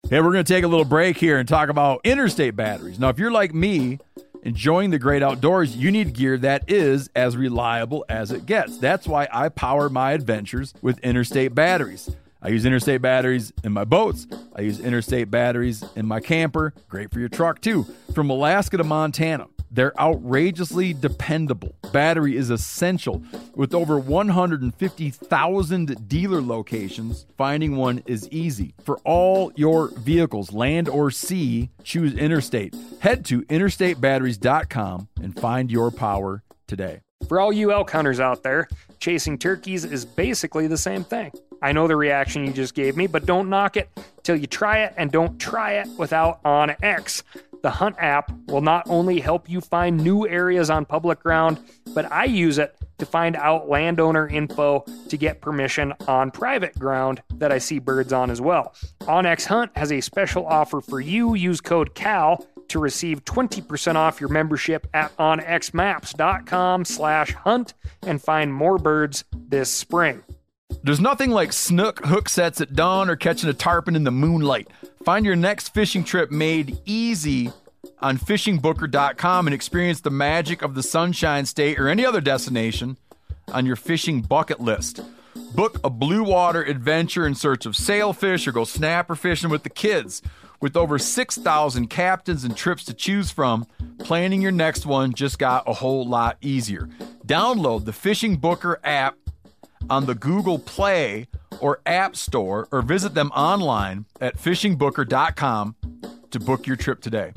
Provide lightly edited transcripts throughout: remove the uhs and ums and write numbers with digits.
Hey, we're going to take a little break here and talk about interstate batteries. Now, if you're like me, enjoying the great outdoors, you need gear that is as reliable as it gets. That's why I power my adventures with Interstate batteries. I use Interstate batteries in my boats. I use Interstate batteries in my camper. Great for your truck, too. From Alaska to Montana, they're outrageously dependable. Battery is essential. With over 150,000 dealer locations, finding one is easy. For all your vehicles, land or sea, choose Interstate. Head to interstatebatteries.com and find your power today. For all you elk hunters out there, chasing turkeys is basically the same thing. I know the reaction you just gave me, but don't knock it till you try it, and don't try it without OnX. The Hunt app will not only help you find new areas on public ground, but I use it to find out landowner info to get permission on private ground that I see birds on as well. OnX Hunt has a special offer for you. Use code CAL to receive 20% off your membership at onxmaps.com/hunt and find more birds this spring. There's nothing like snook hook sets at dawn or catching a tarpon in the moonlight. Find your next fishing trip made easy on fishingbooker.com and experience the magic of the Sunshine State or any other destination on your fishing bucket list. Book a blue water adventure in search of sailfish or go snapper fishing with the kids. With over 6,000 captains and trips to choose from, planning your next one just got a whole lot easier. Download the Fishing Booker app on the Google Play or App Store, or visit them online at fishingbooker.com to book your trip today.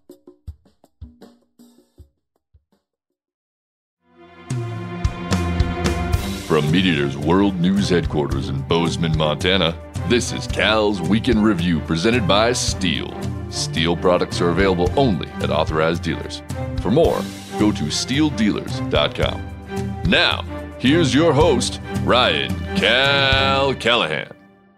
From MeatEater's World News Headquarters in Bozeman, Montana, this is Cal's Weekend Review presented by Steel. Steel products are available only at authorized dealers. For more, go to steeldealers.com. Now, here's your host, Ryan Cal Callahan.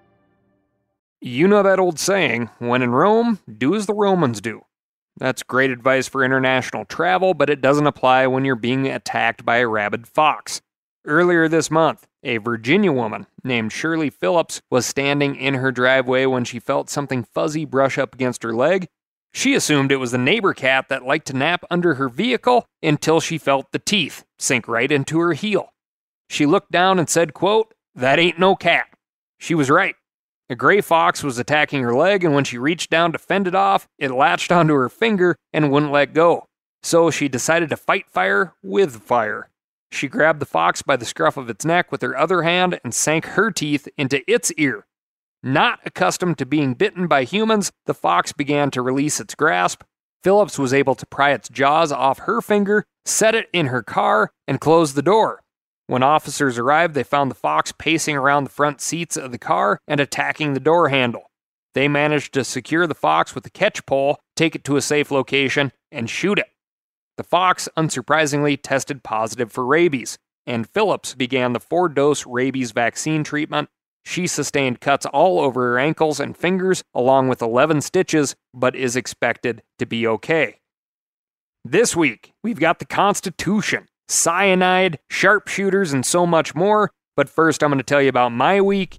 You know that old saying, when in Rome, do as the Romans do. That's great advice for international travel, but it doesn't apply when you're being attacked by a rabid fox. Earlier this month, a Virginia woman named Shirley Phillips was standing in her driveway when she felt something fuzzy brush up against her leg. She assumed it was the neighbor cat that liked to nap under her vehicle until she felt the teeth sink right into her heel. She looked down and said, quote, "That ain't no cat." She was right. A gray fox was attacking her leg, and when she reached down to fend it off, it latched onto her finger and wouldn't let go. So she decided to fight fire with fire. She grabbed the fox by the scruff of its neck with her other hand and sank her teeth into its ear. Not accustomed to being bitten by humans, the fox began to release its grasp. Phillips was able to pry its jaws off her finger, set it in her car, and close the door. When officers arrived, they found the fox pacing around the front seats of the car and attacking the door handle. They managed to secure the fox with a catch pole, take it to a safe location, and shoot it. The fox, unsurprisingly, tested positive for rabies, and Phillips began the 4-dose rabies vaccine treatment. She sustained cuts all over her ankles and fingers, along with 11 stitches, but is expected to be okay. This week, we've got the Constitution, cyanide, sharpshooters, and so much more. But first, I'm going to tell you about my week.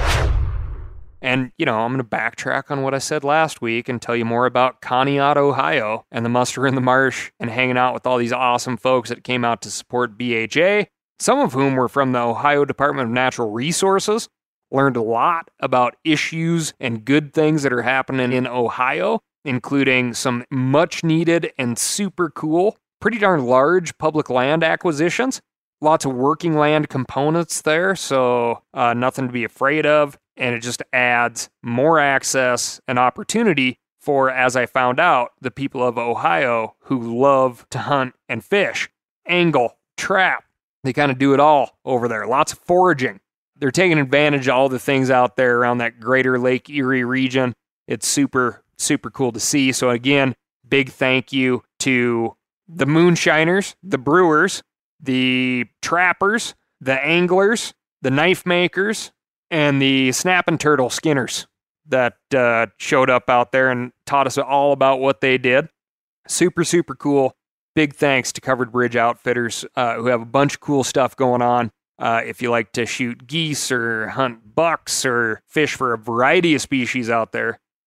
And, I'm going to backtrack on what I said last week and tell you more about Conneaut, Ohio, and the muster in the marsh and hanging out with all these awesome folks that came out to support BHA, some of whom were from the Ohio Department of Natural Resources. Learned a lot about issues and good things that are happening in Ohio, including some much needed and super cool, pretty darn large public land acquisitions. Lots of working land components there, so nothing to be afraid of. And it just adds more access and opportunity for, as I found out, the people of Ohio who love to hunt and fish, angle, trap. They kind of do it all over there. Lots of foraging. They're taking advantage of all the things out there around that greater Lake Erie region. It's super, super cool to see. So again, big thank you to the moonshiners, the brewers, the trappers, the anglers, the knife makers, and the snapping turtle skinners that showed up out there and taught us all about what they did. Super, super cool. Big thanks to Covered Bridge Outfitters, who have a bunch of cool stuff going on. If you like to shoot geese or hunt bucks or fish for a variety of species out there,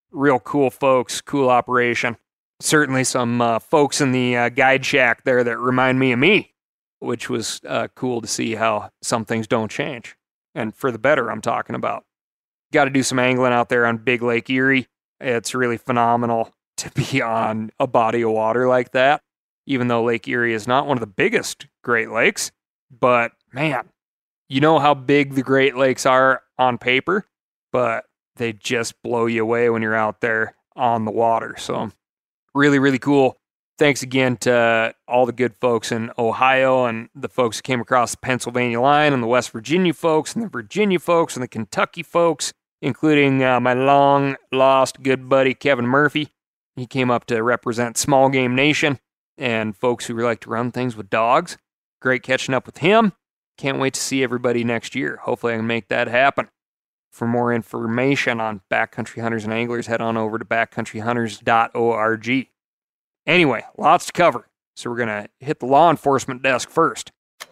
Real cool folks, cool operation. Certainly some folks in the guide shack there that remind me of me, which was cool to see how some things don't change. And for the better, I'm talking about. Got to do some angling out there on Big Lake Erie. It's really phenomenal to be on a body of water like that, even though Lake Erie is not one of the biggest Great Lakes. But man, you know how big the Great Lakes are on paper, but they just blow you away when you're out there on the water. So really, really cool. Thanks again to all the good folks in Ohio and the folks who came across the Pennsylvania line and the West Virginia folks and the Virginia folks and the Kentucky folks, including my long-lost good buddy Kevin Murphy. He came up to represent Small Game Nation and folks who like to run things with dogs. Great catching up with him. Can't wait to see everybody next year. Hopefully I can make that happen. For more information on backcountry hunters and anglers, head on over to backcountryhunters.org. Anyway, lots to cover, so we're going to hit the law enforcement desk first.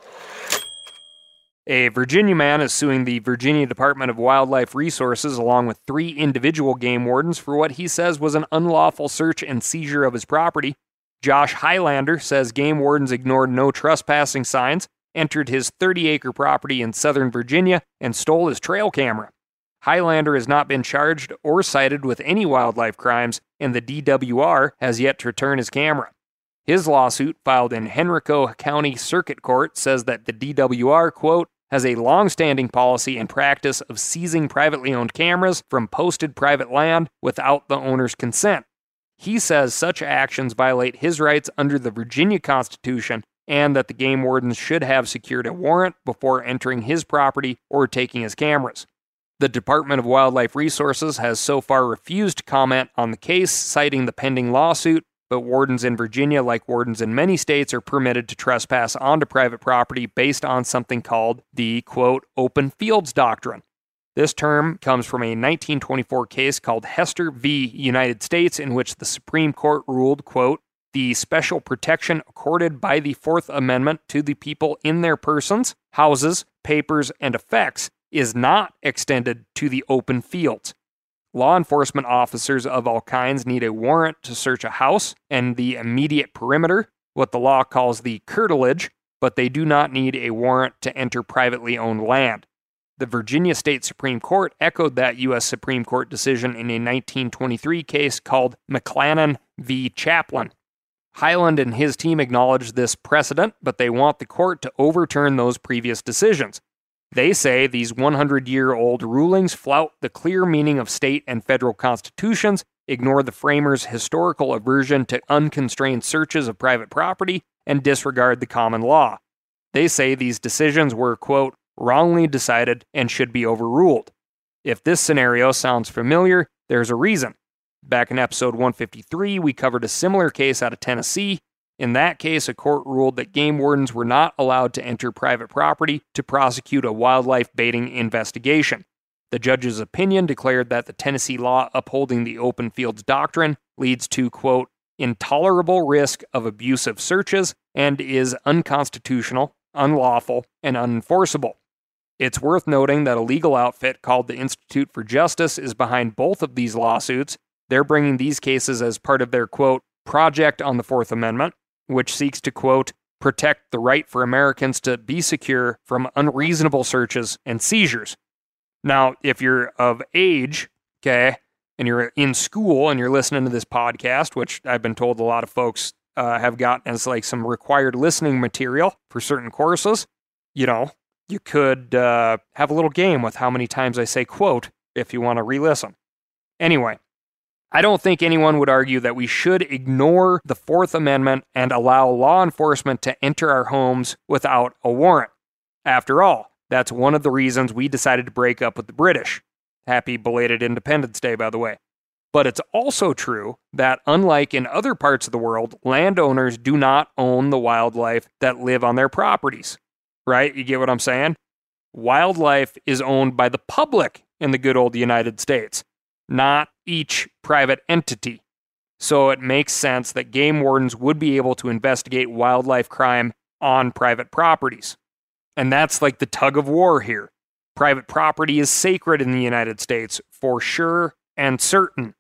A Virginia man is suing the Virginia Department of Wildlife Resources along with 3 individual game wardens for what he says was an unlawful search and seizure of his property. Josh Highlander says game wardens ignored no trespassing signs, entered his 30-acre property in southern Virginia, and stole his trail camera. Highlander has not been charged or cited with any wildlife crimes, and the DWR has yet to return his camera. His lawsuit, filed in Henrico County Circuit Court, says that the DWR, quote, has a long-standing policy and practice of seizing privately owned cameras from posted private land without the owner's consent. He says such actions violate his rights under the Virginia Constitution and that the game wardens should have secured a warrant before entering his property or taking his cameras. The Department of Wildlife Resources has so far refused to comment on the case, citing the pending lawsuit, but wardens in Virginia, like wardens in many states, are permitted to trespass onto private property based on something called the, quote, open fields doctrine. This term comes from a 1924 case called Hester v. United States, in which the Supreme Court ruled, quote, the special protection accorded by the Fourth Amendment to the people in their persons, houses, papers, and effects is not extended to the open fields. Law enforcement officers of all kinds need a warrant to search a house and the immediate perimeter, what the law calls the curtilage, but they do not need a warrant to enter privately owned land. The Virginia State Supreme Court echoed that U.S. Supreme Court decision in a 1923 case called McLennan v. Chaplin. Highland and his team acknowledged this precedent, but they want the court to overturn those previous decisions. They say these 100-year-old rulings flout the clear meaning of state and federal constitutions, ignore the framers' historical aversion to unconstrained searches of private property, and disregard the common law. They say these decisions were, quote, wrongly decided and should be overruled. If this scenario sounds familiar, there's a reason. Back in episode 153, we covered a similar case out of Tennessee. In that case, a court ruled that game wardens were not allowed to enter private property to prosecute a wildlife baiting investigation. The judge's opinion declared that the Tennessee law upholding the open fields doctrine leads to, quote, intolerable risk of abusive searches and is unconstitutional, unlawful, and unenforceable. It's worth noting that a legal outfit called the Institute for Justice is behind both of these lawsuits. They're bringing these cases as part of their, quote, project on the Fourth Amendment, which seeks to, quote, protect the right for Americans to be secure from unreasonable searches and seizures. Now, if you're of age, okay, and you're in school and you're listening to this podcast, which I've been told a lot of folks have gotten as like some required listening material for certain courses, you know, you could have a little game with how many times I say quote if you want to re-listen. Anyway, I don't think anyone would argue that we should ignore the Fourth Amendment and allow law enforcement to enter our homes without a warrant. After all, that's one of the reasons we decided to break up with the British. Happy belated Independence Day, by the way. But it's also true that, unlike in other parts of the world, landowners do not own the wildlife that live on their properties. Right? You get what I'm saying? Wildlife is owned by the public in the good old United States, not each private entity. So it makes sense that game wardens would be able to investigate wildlife crime on private properties. And that's like the tug of war here. Private property is sacred in the United States, for sure and certain.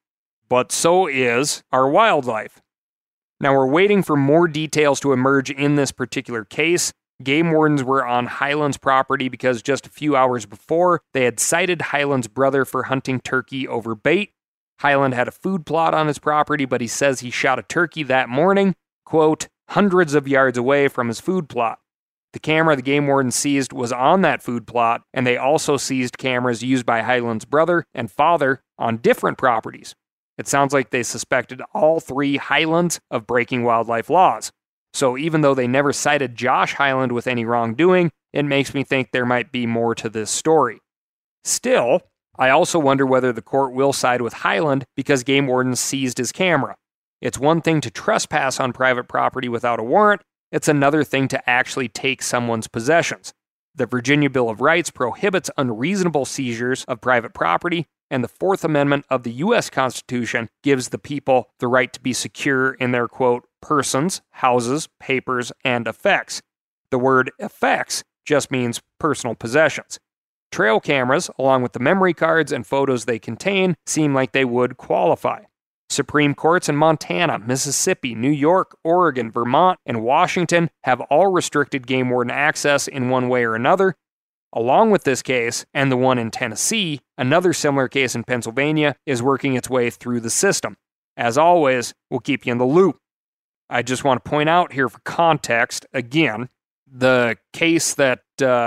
but so is our wildlife. Now, we're waiting for more details to emerge in this particular case. Game wardens were on Hyland's property because just a few hours before, they had cited Hyland's brother for hunting turkey over bait. Hyland had a food plot on his property, but he says he shot a turkey that morning, quote, hundreds of yards away from his food plot. The camera the game warden seized was on that food plot, and they also seized cameras used by Hyland's brother and father on different properties. It sounds like they suspected all three Hylands of breaking wildlife laws. So even though they never cited Josh Hyland with any wrongdoing, it makes me think there might be more to this story. Still, I also wonder whether the court will side with Hyland because game wardens seized his camera. It's one thing to trespass on private property without a warrant, it's another thing to actually take someone's possessions. The Virginia Bill of Rights prohibits unreasonable seizures of private property, and the Fourth Amendment of the U.S. Constitution gives the people the right to be secure in their, quote, persons, houses, papers, and effects. The word effects just means personal possessions. Trail cameras, along with the memory cards and photos they contain, seem like they would qualify. Supreme Courts in Montana, Mississippi, New York, Oregon, Vermont, and Washington have all restricted game warden access in one way or another. Along with this case, and the one in Tennessee, another similar case in Pennsylvania is working its way through the system. As always, we'll keep you in the loop. I just want to point out here for context, again, the case that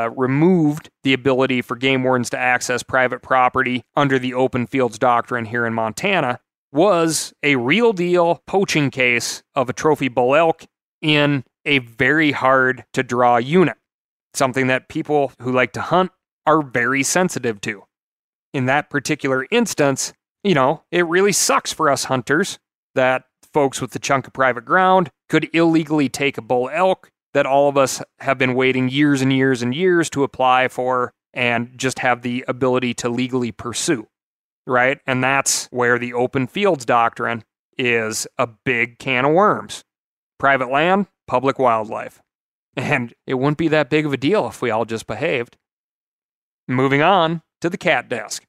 removed the ability for game wardens to access private property under the open fields doctrine here in Montana was a real deal poaching case of a trophy bull elk in a very hard to draw unit. Something that people who like to hunt are very sensitive to. In that particular instance, it really sucks for us hunters that folks with the chunk of private ground could illegally take a bull elk that all of us have been waiting years and years and years to apply for and just have the ability to legally pursue, right? And that's where the open fields doctrine is a big can of worms. Private land, public wildlife. And it wouldn't be that big of a deal if we all just behaved. Moving on to the cat desk.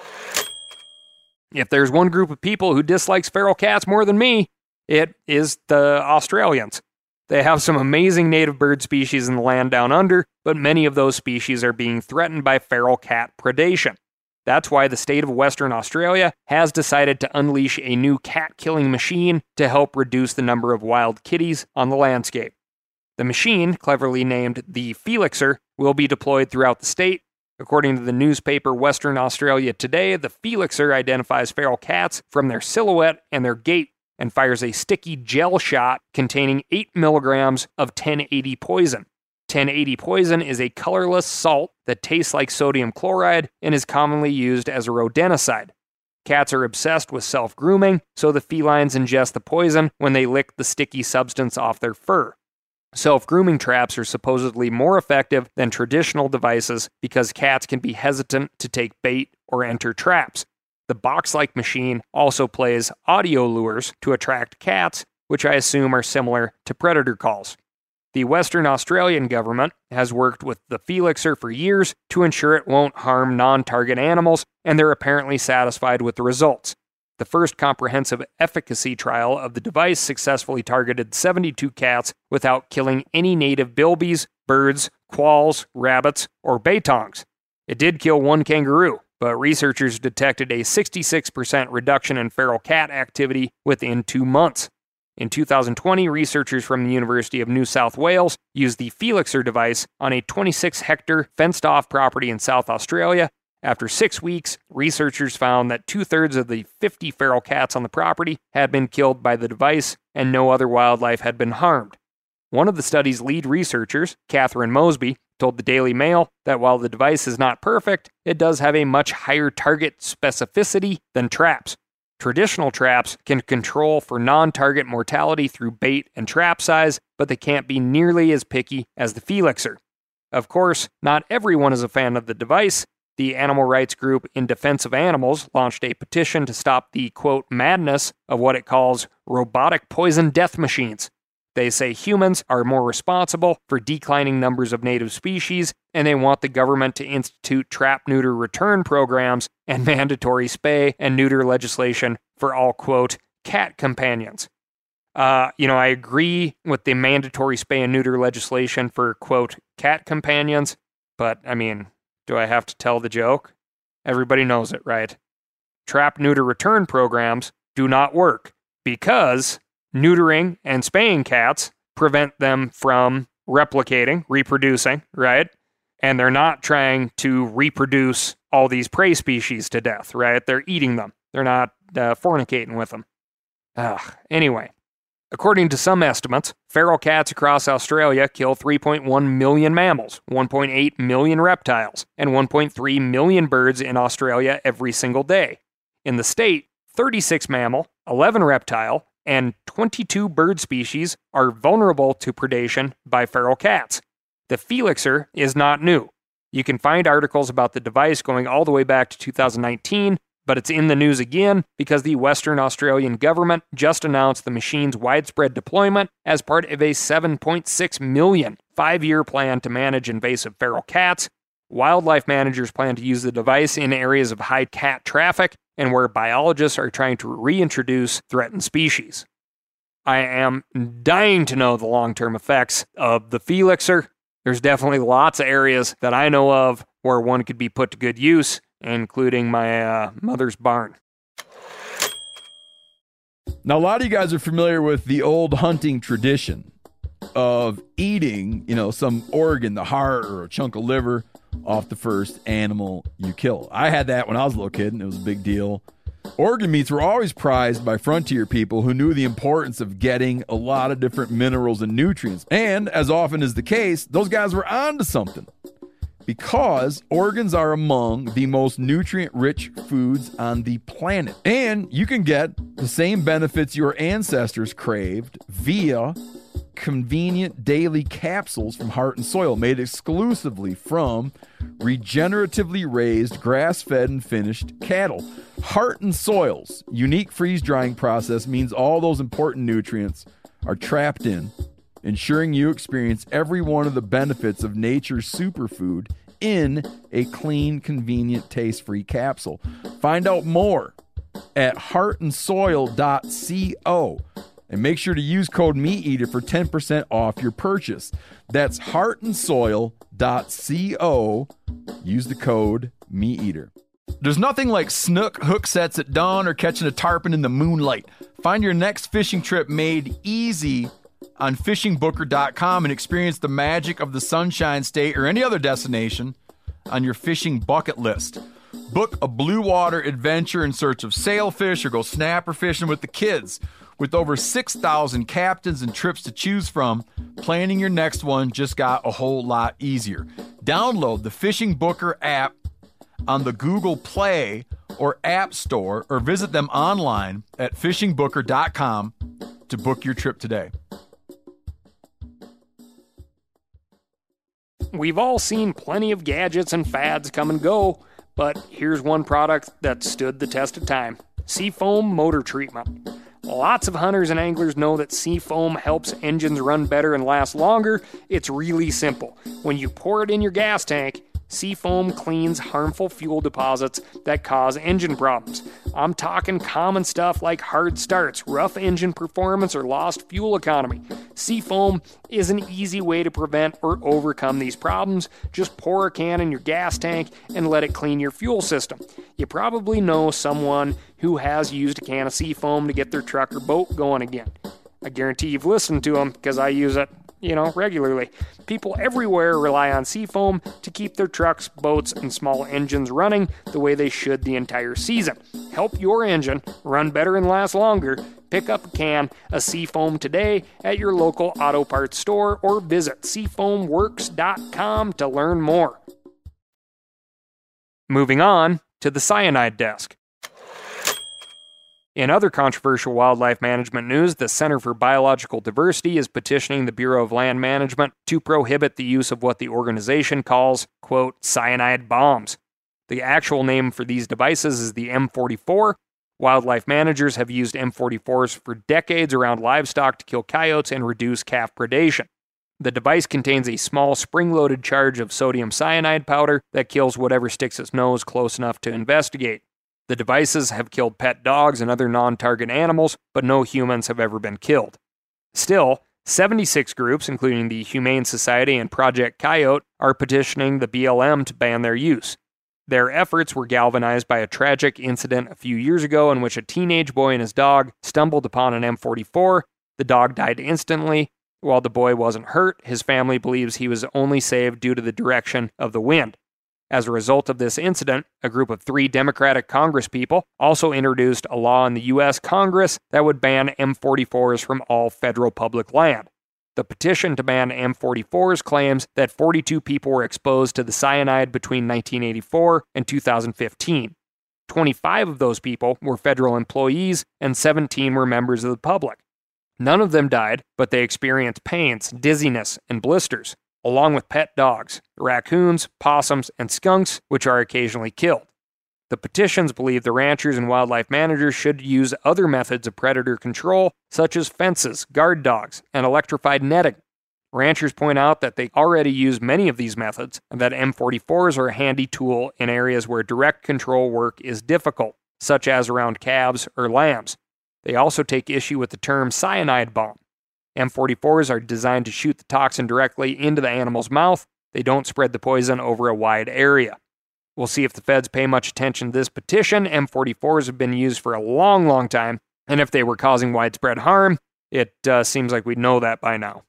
If there's one group of people who dislikes feral cats more than me, it is the Australians. They have some amazing native bird species in the land down under, but many of those species are being threatened by feral cat predation. That's why the state of Western Australia has decided to unleash a new cat-killing machine to help reduce the number of wild kitties on the landscape. The machine, cleverly named the Felixer, will be deployed throughout the state. According to the newspaper Western Australia Today, the Felixer identifies feral cats from their silhouette and their gait and fires a sticky gel shot containing 8 milligrams of 1080 poison. 1080 poison is a colorless salt that tastes like sodium chloride and is commonly used as a rodenticide. Cats are obsessed with self-grooming, so the felines ingest the poison when they lick the sticky substance off their fur. Self-grooming traps are supposedly more effective than traditional devices because cats can be hesitant to take bait or enter traps. The box-like machine also plays audio lures to attract cats, which I assume are similar to predator calls. The Western Australian government has worked with the Felixer for years to ensure it won't harm non-target animals, and they're apparently satisfied with the results. The first comprehensive efficacy trial of the device successfully targeted 72 cats without killing any native bilbies, birds, quolls, rabbits, or baytongs. It did kill one kangaroo, but researchers detected a 66% reduction in feral cat activity within 2 months. In 2020, researchers from the University of New South Wales used the Felixer device on a 26-hectare fenced-off property in South Australia. After 6 weeks, researchers found that 2/3 of the 50 feral cats on the property had been killed by the device, and no other wildlife had been harmed. One of the study's lead researchers, Catherine Mosby, told the Daily Mail that while the device is not perfect, it does have a much higher target specificity than traps. Traditional traps can control for non-target mortality through bait and trap size, but they can't be nearly as picky as the Felixer. Of course, not everyone is a fan of the device. The animal rights group In Defense of Animals launched a petition to stop the, quote, madness of what it calls robotic poison death machines. They say humans are more responsible for declining numbers of native species, and they want the government to institute trap-neuter return programs and mandatory spay and neuter legislation for all, quote, cat companions. I agree with the mandatory spay and neuter legislation for, quote, cat companions, but, do I have to tell the joke? Everybody knows it, right? Trap, neuter, return programs do not work because neutering and spaying cats prevent them from reproducing, right? And they're not trying to reproduce all these prey species to death, right? They're eating them. They're not fornicating with them. Anyway, according to some estimates, feral cats across Australia kill 3.1 million mammals, 1.8 million reptiles, and 1.3 million birds in Australia every single day. In the state, 36 mammal, 11 reptile, and 22 bird species are vulnerable to predation by feral cats. The Felixer is not new. You can find articles about the device going all the way back to 2019, but it's in the news again because the Western Australian government just announced the machine's widespread deployment as part of a $7.6 million 5-year plan to manage invasive feral cats. Wildlife managers plan to use the device in areas of high cat traffic and where biologists are trying to reintroduce threatened species. I am dying to know the long-term effects of the Felixer. There's definitely lots of areas that I know of where one could be put to good use, including my mother's barn. Now, a lot of you guys are familiar with the old hunting tradition of eating, some organ, the heart or a chunk of liver, off the first animal you kill. I had that when I was a little kid, and it was a big deal. Organ meats were always prized by frontier people who knew the importance of getting a lot of different minerals and nutrients. And, as often is the case, those guys were onto something. Because organs are among the most nutrient-rich foods on the planet. And you can get the same benefits your ancestors craved via convenient daily capsules from Heart and Soil, made exclusively from regeneratively raised, grass-fed, and finished cattle. Heart and Soil's unique freeze-drying process means all those important nutrients are trapped in, ensuring you experience every one of the benefits of nature's superfood in a clean, convenient, taste-free capsule. Find out more at heartandsoil.co. And make sure to use code MeatEater for 10% off your purchase. That's heartandsoil.co. Use the code MeatEater. There's nothing like snook hook sets at dawn or catching a tarpon in the moonlight. Find your next fishing trip made easy on fishingbooker.com and experience the magic of the Sunshine State or any other destination on your fishing bucket list. Book a blue water adventure in search of sailfish or go snapper fishing with the kids. With over 6,000 captains and trips to choose from, planning your next one just got a whole lot easier. Download the Fishing Booker app on the Google Play or App Store, or visit them online at fishingbooker.com to book your trip today. We've all seen plenty of gadgets and fads come and go, but here's one product that stood the test of time: Seafoam Motor Treatment. Lots of hunters and anglers know that Seafoam helps engines run better and last longer. It's really simple. When you pour it in your gas tank, Seafoam cleans harmful fuel deposits that cause engine problems. I'm talking common stuff like hard starts, rough engine performance, or lost fuel economy. Seafoam is an easy way to prevent or overcome these problems. Just pour a can in your gas tank and let it clean your fuel system. You probably know someone who has used a can of Seafoam to get their truck or boat going again. I guarantee you've listened to them because I use it, regularly. People everywhere rely on Seafoam to keep their trucks, boats, and small engines running the way they should the entire season. Help your engine run better and last longer. Pick up a can of Seafoam today at your local auto parts store or visit seafoamworks.com to learn more. Moving on to the cyanide desk. In other controversial wildlife management news, the Center for Biological Diversity is petitioning the Bureau of Land Management to prohibit the use of what the organization calls, quote, cyanide bombs. The actual name for these devices is the M44. Wildlife managers have used M44s for decades around livestock to kill coyotes and reduce calf predation. The device contains a small spring-loaded charge of sodium cyanide powder that kills whatever sticks its nose close enough to investigate. The devices have killed pet dogs and other non-target animals, but no humans have ever been killed. Still, 76 groups, including the Humane Society and Project Coyote, are petitioning the BLM to ban their use. Their efforts were galvanized by a tragic incident a few years ago in which a teenage boy and his dog stumbled upon an M44. The dog died instantly. While the boy wasn't hurt, his family believes he was only saved due to the direction of the wind. As a result of this incident, a group of 3 Democratic congresspeople also introduced a law in the U.S. Congress that would ban M44s from all federal public land. The petition to ban M44s claims that 42 people were exposed to the cyanide between 1984 and 2015. 25 of those people were federal employees, and 17 were members of the public. None of them died, but they experienced pains, dizziness, and blisters, along with pet dogs, raccoons, possums, and skunks, which are occasionally killed. The petitions believe the ranchers and wildlife managers should use other methods of predator control, such as fences, guard dogs, and electrified netting. Ranchers point out that they already use many of these methods, and that M44s are a handy tool in areas where direct control work is difficult, such as around calves or lambs. They also take issue with the term cyanide bomb. M44s are designed to shoot the toxin directly into the animal's mouth. They don't spread the poison over a wide area. We'll see if the feds pay much attention to this petition. M44s have been used for a long, long time, and if they were causing widespread harm, it seems like we'd know that by now.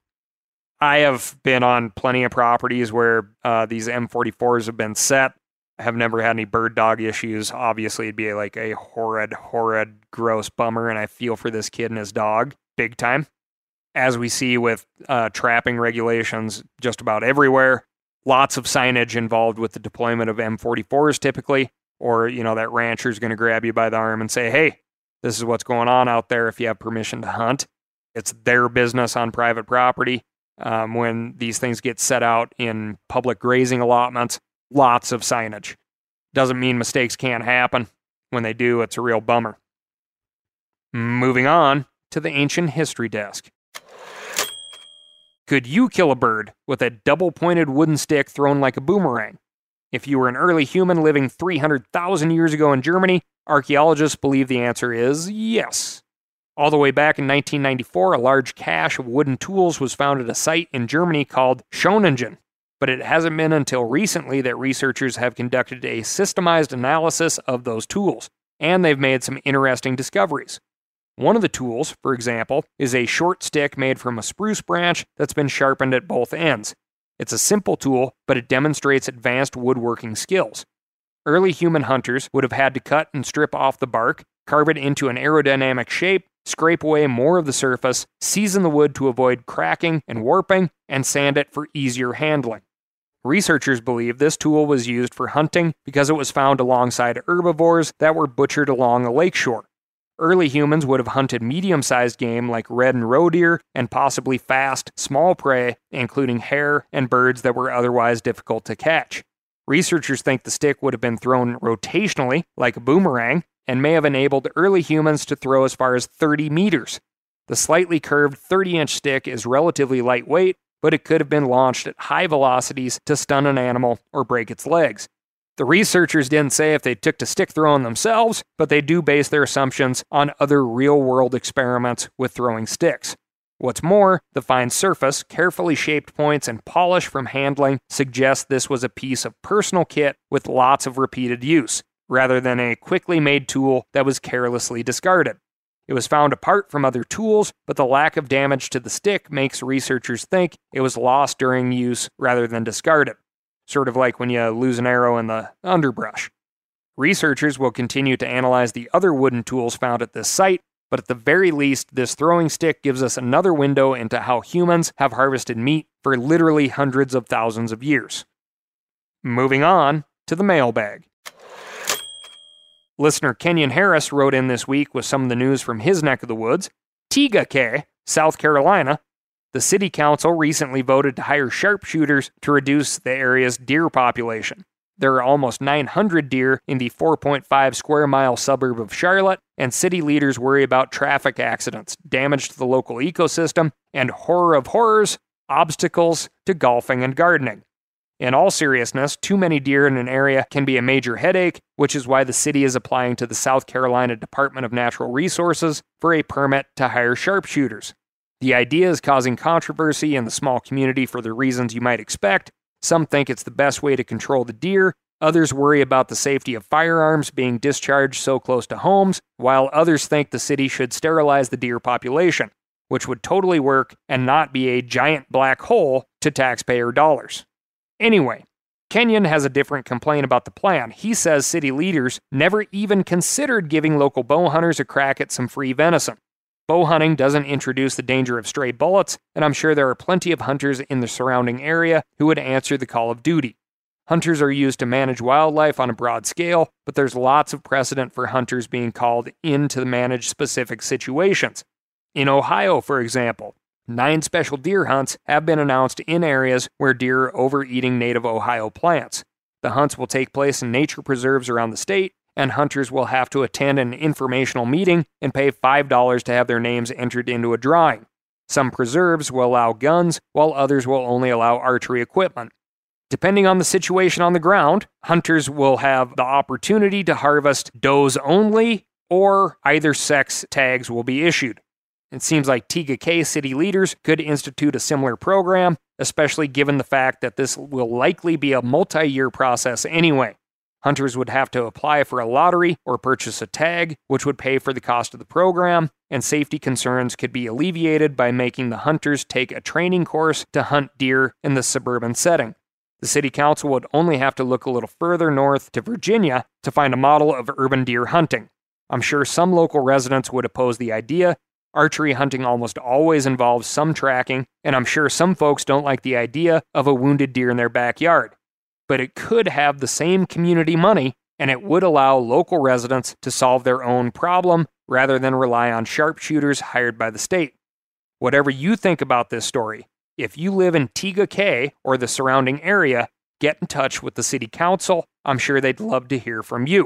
I have been on plenty of properties where these M44s have been set. I have never had any bird dog issues. Obviously, it'd be like a horrid, gross bummer, and I feel for this kid and his dog big time. As we see with trapping regulations just about everywhere, lots of signage involved with the deployment of M44s typically, or, that rancher's going to grab you by the arm and say, hey, this is what's going on out there if you have permission to hunt. It's their business on private property. When these things get set out in public grazing allotments, lots of signage. Doesn't mean mistakes can't happen. When they do, it's a real bummer. Moving on to the ancient history desk. Could you kill a bird with a double-pointed wooden stick thrown like a boomerang? If you were an early human living 300,000 years ago in Germany, archaeologists believe the answer is yes. All the way back in 1994, a large cache of wooden tools was found at a site in Germany called Schöningen. But it hasn't been until recently that researchers have conducted a systemized analysis of those tools, and they've made some interesting discoveries. One of the tools, for example, is a short stick made from a spruce branch that's been sharpened at both ends. It's a simple tool, but it demonstrates advanced woodworking skills. Early human hunters would have had to cut and strip off the bark, carve it into an aerodynamic shape, scrape away more of the surface, season the wood to avoid cracking and warping, and sand it for easier handling. Researchers believe this tool was used for hunting because it was found alongside herbivores that were butchered along a lakeshore. Early humans would have hunted medium-sized game like red and roe deer and possibly fast, small prey, including hare and birds that were otherwise difficult to catch. Researchers think the stick would have been thrown rotationally, like a boomerang, and may have enabled early humans to throw as far as 30 meters. The slightly curved 30-inch stick is relatively lightweight, but it could have been launched at high velocities to stun an animal or break its legs. The researchers didn't say if they took to stick throwing themselves, but they do base their assumptions on other real-world experiments with throwing sticks. What's more, the fine surface, carefully shaped points, and polish from handling suggest this was a piece of personal kit with lots of repeated use, rather than a quickly made tool that was carelessly discarded. It was found apart from other tools, but the lack of damage to the stick makes researchers think it was lost during use rather than discarded. Sort of like when you lose an arrow in the underbrush. Researchers will continue to analyze the other wooden tools found at this site, but at the very least, this throwing stick gives us another window into how humans have harvested meat for literally hundreds of thousands of years. Moving on to the mailbag. Listener Kenyon Harris wrote in this week with some of the news from his neck of the woods. Tegakeh, South Carolina. The city council recently voted to hire sharpshooters to reduce the area's deer population. There are almost 900 deer in the 4.5 square mile suburb of Charlotte, and city leaders worry about traffic accidents, damage to the local ecosystem, and horror of horrors, obstacles to golfing and gardening. In all seriousness, too many deer in an area can be a major headache, which is why the city is applying to the South Carolina Department of Natural Resources for a permit to hire sharpshooters. The idea is causing controversy in the small community for the reasons you might expect. Some think it's the best way to control the deer. Others worry about the safety of firearms being discharged so close to homes, while others think the city should sterilize the deer population, which would totally work and not be a giant black hole to taxpayer dollars. Anyway, Kenyon has a different complaint about the plan. He says city leaders never even considered giving local bow hunters a crack at some free venison. Bow hunting doesn't introduce the danger of stray bullets, and I'm sure there are plenty of hunters in the surrounding area who would answer the call of duty. Hunters are used to manage wildlife on a broad scale, but there's lots of precedent for hunters being called in to manage specific situations. In Ohio, for example, 9 special deer hunts have been announced in areas where deer are overeating native Ohio plants. The hunts will take place in nature preserves around the state, and hunters will have to attend an informational meeting and pay $5 to have their names entered into a drawing. Some preserves will allow guns, while others will only allow archery equipment. Depending on the situation on the ground, hunters will have the opportunity to harvest does only, or either sex tags will be issued. It seems like Tega Cay city leaders could institute a similar program, especially given the fact that this will likely be a multi-year process anyway. Hunters would have to apply for a lottery or purchase a tag, which would pay for the cost of the program, and safety concerns could be alleviated by making the hunters take a training course to hunt deer in the suburban setting. The city council would only have to look a little further north to Virginia to find a model of urban deer hunting. I'm sure some local residents would oppose the idea. Archery hunting almost always involves some tracking, and I'm sure some folks don't like the idea of a wounded deer in their backyard. But it could have the same community money, and it would allow local residents to solve their own problem rather than rely on sharpshooters hired by the state. Whatever you think about this story, if you live in Tega Cay or the surrounding area, get in touch with the city council. I'm sure they'd love to hear from you.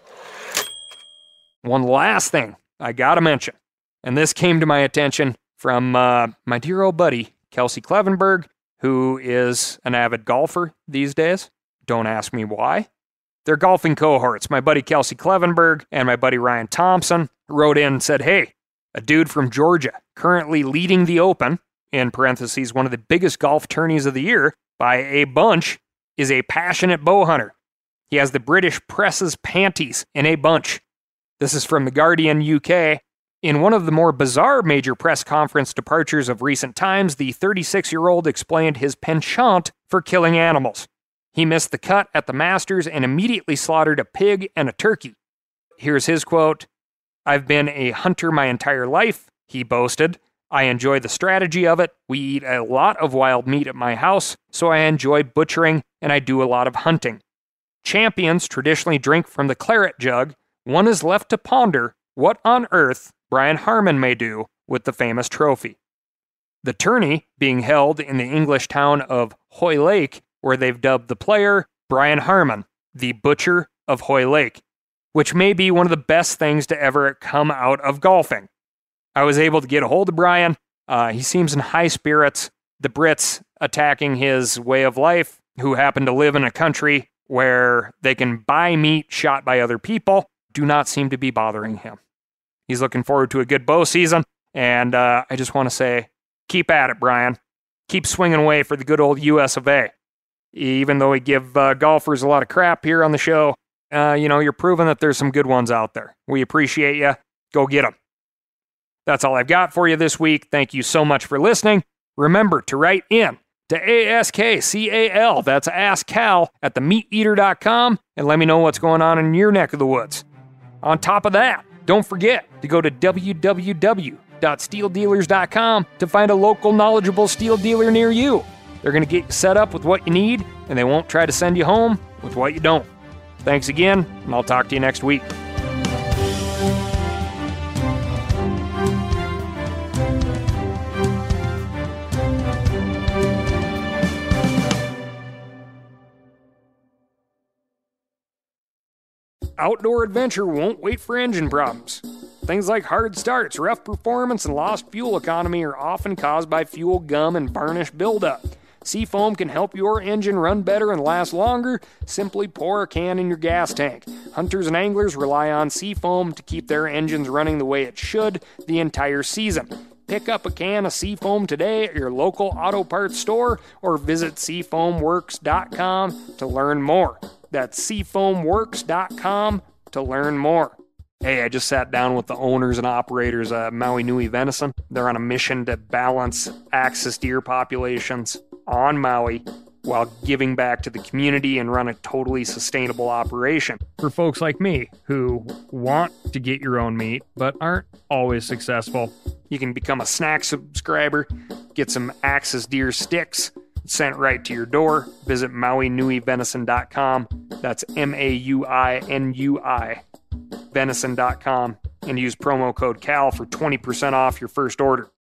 One last thing I gotta mention, and this came to my attention from my dear old buddy, Kelsey Clevenberg, who is an avid golfer these days. Don't ask me why. They're golfing cohorts. My buddy Kelsey Clevenberg and my buddy Ryan Thompson wrote in and said, hey, a dude from Georgia, currently leading the Open, in parentheses, one of the biggest golf tourneys of the year, by a bunch, is a passionate bow hunter. He has the British press's panties in a bunch. This is from The Guardian UK. In one of the more bizarre major press conference departures of recent times, the 36-year-old explained his penchant for killing animals. He missed the cut at the Masters and immediately slaughtered a pig and a turkey. Here's his quote, "I've been a hunter my entire life," he boasted. "I enjoy the strategy of it. We eat a lot of wild meat at my house, so I enjoy butchering and I do a lot of hunting. Champions traditionally drink from the claret jug. One is left to ponder what on earth Brian Harman may do with the famous trophy." The tourney being held in the English town of Hoylake, where they've dubbed the player Brian Harman, the Butcher of Hoylake, which may be one of the best things to ever come out of golfing. I was able to get a hold of Brian. He seems in high spirits. The Brits attacking his way of life, who happen to live in a country where they can buy meat shot by other people, do not seem to be bothering him. He's looking forward to a good bow season, and I just want to say, keep at it, Brian. Keep swinging away for the good old US of A. Even though we give golfers a lot of crap here on the show, you're proving that there's some good ones out there. We appreciate you. Go get them. That's all I've got for you this week. Thank you so much for listening. Remember to write in to ASKCAL, that's AskCal, at themeateater.com, and let me know what's going on in your neck of the woods. On top of that, don't forget to go to www.steeldealers.com to find a local knowledgeable steel dealer near you. They're going to get you set up with what you need, and they won't try to send you home with what you don't. Thanks again, and I'll talk to you next week. Outdoor adventure won't wait for engine problems. Things like hard starts, rough performance, and lost fuel economy are often caused by fuel gum and varnish buildup. Seafoam can help your engine run better and last longer. Simply pour a can in your gas tank. Hunters and anglers rely on Seafoam to keep their engines running the way it should the entire season. Pick up a can of Seafoam today at your local auto parts store or visit SeafoamWorks.com to learn more. That's SeafoamWorks.com to learn more. Hey, I just sat down with the owners and operators of Maui Nui Venison. They're on a mission to balance axis deer populations on Maui while giving back to the community and run a totally sustainable operation. For folks like me who want to get your own meat but aren't always successful, you can become a snack subscriber, get some axis deer sticks sent right to your door. Visit MauiNuiVenison.com. That's MAUINUI venison.com and use promo code CAL for 20% off your first order.